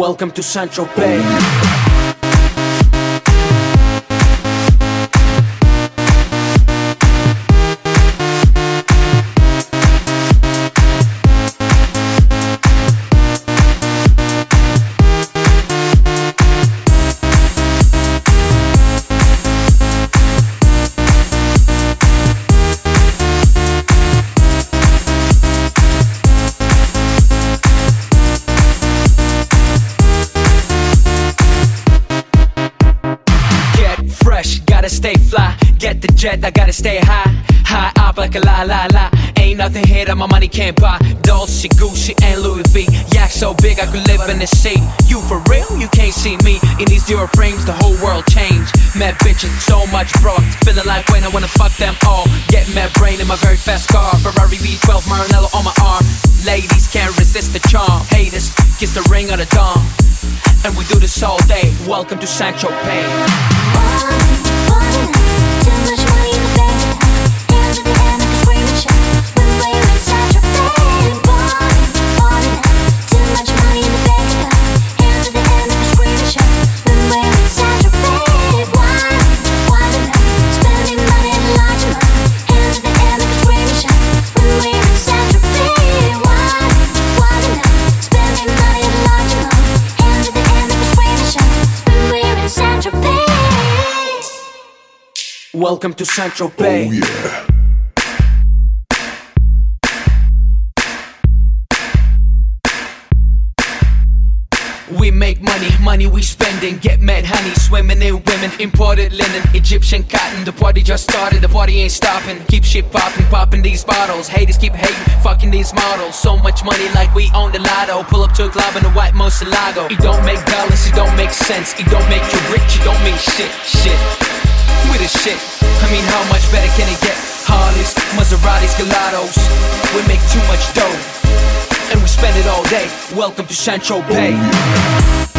Welcome to Central Bay. Gotta stay fly, get the jet, I gotta stay high. High up like a la la la. Ain't nothing here that my money can't buy. Dolce, Gucci, and Louis V. Yak so big I could live in the sea. You for real? You can't see me. In these zero frames, the whole world changed. Mad bitches, so much broad. Feeling like when I wanna fuck them all. Get mad brain in my very fast car. Ferrari V12, Maranello on my arm. Ladies can't resist the charm. Haters, kiss the ring of the dawn. And we do this all day. Welcome to Central Bay. Too much money in the bank. Hands at the end of the screen and shout. When we're in Central Bay. Too much money in the bank. Hands at the end of the screen and shout. When we're in Central Bay. Spending money in large amount. Hands at the end of the screen and shout. When we're in Central Bay. Spending money in large amount. Hands at the end of the screen and shout. When we're in Central Bay. Welcome to Central Bay. Oh yeah. We make money, money we spending. Get mad honey, swimming in women. Imported linen, Egyptian cotton. The party just started, the party ain't stopping. Keep shit popping, popping these bottles. Haters keep hating, fucking these models. So much money like we own the lotto. Pull up to a club in a white Moselago. It don't make dollars, it don't make sense. It don't make you rich, it don't mean shit. We the shit, I mean how much better can it get? Harleys, Maseratis, Gelatos. We make too much dough and we spend it all day. Welcome to Central Bay.